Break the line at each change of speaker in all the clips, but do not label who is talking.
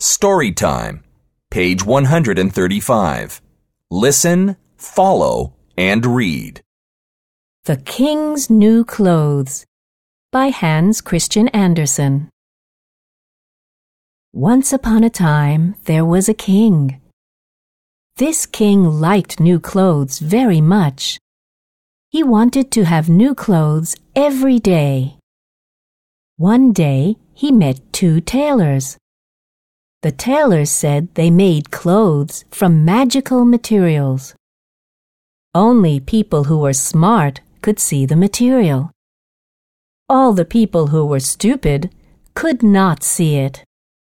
Story Time, page 135. Listen, follow, and read.
The King's New Clothes by Hans Christian Andersen. Once upon a time, there was a king. This king liked new clothes very much. He wanted to have new clothes every day. One day, he met two tailors. The tailors said they made clothes from magical materials. Only people who were smart could see the material. All the people who were stupid could not see it.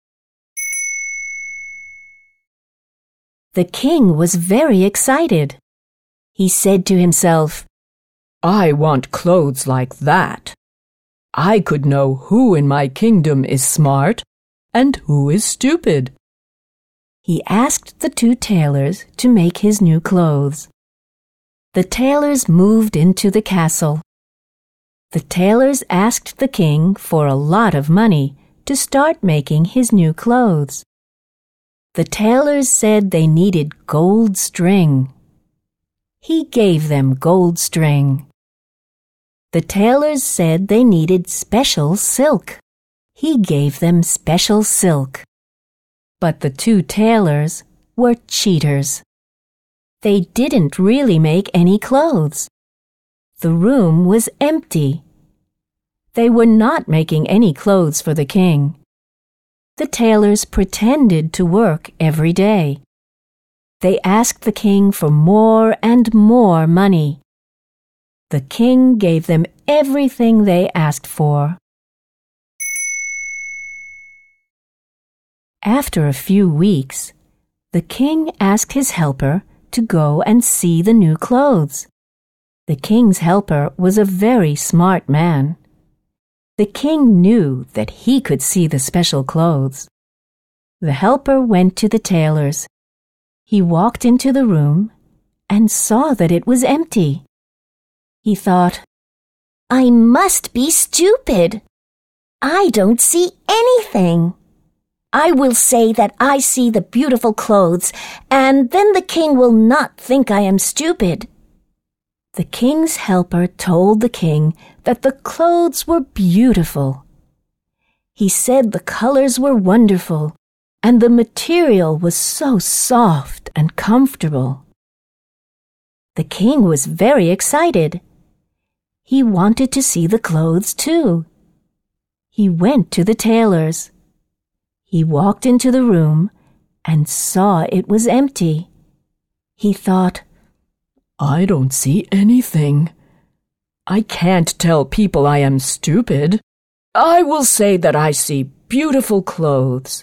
The king was very excited. He said to himself,
"I want clothes like that. I could know who in my kingdom is smart and who is stupid."
He asked the two tailors to make his new clothes. The tailors moved into the castle. The tailors asked the king for a lot of money to start making his new clothes. The tailors said they needed gold string. He gave them gold string. The tailors said they needed special silk. He gave them special silk. But the two tailors were cheaters. They didn't really make any clothes. The room was empty. They were not making any clothes for the king. The tailors pretended to work every day. They asked the king for more and more money. The king gave them everything they asked for. After a few weeks, the king asked his helper to go and see the new clothes. The king's helper was a very smart man. The king knew that he could see the special clothes. The helper went to the tailor's. He walked into the room and saw that it was empty. He thought,
"I must be stupid. I don't see anything. I will say that I see the beautiful clothes, and then the king will not think I am stupid."
The king's helper told the king that the clothes were beautiful. He said the colors were wonderful, and the material was so soft and comfortable. The king was very excited. He wanted to see the clothes too. He went to the tailor's. He walked into the room and saw it was empty. He thought,
"I don't see anything. I can't tell people I am stupid. I will say that I see beautiful clothes."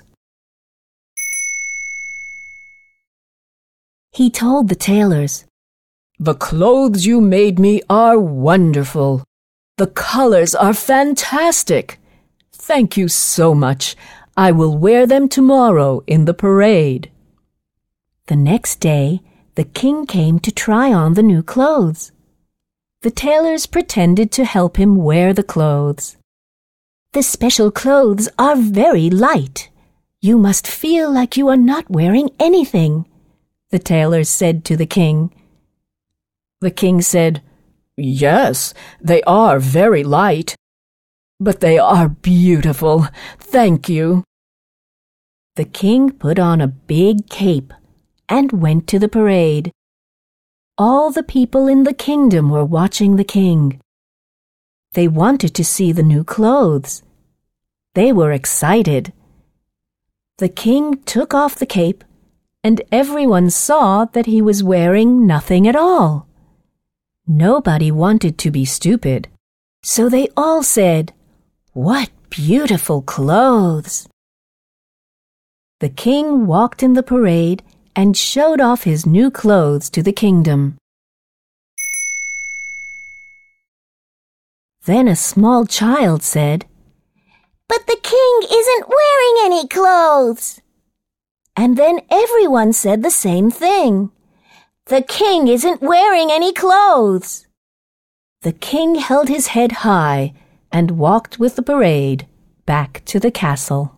He told the tailors,
"The clothes you made me are wonderful. The colors are fantastic. Thank you so much. I will wear them tomorrow in the parade."
The next day, the king came to try on the new clothes. The tailors pretended to help him wear the clothes.
"The special clothes are very light.
You must feel like you are not wearing anything," the tailors said to the king.
The king said, "Yes, they are very light, but they are beautiful. Thank you."
The king put on a big cape and went to the parade. All the people in the kingdom were watching the king. They wanted to see the new clothes. They were excited. The king took off the cape, and everyone saw that he was wearing nothing at all. Nobody wanted to be stupid, so they all said, "What beautiful clothes!" The king walked in the parade and showed off his new clothes to the kingdom. Then a small child said,
"But the king isn't wearing any clothes."
And then everyone said the same thing.
"The king isn't wearing any clothes."
The king held his head high and walked with the parade back to the castle.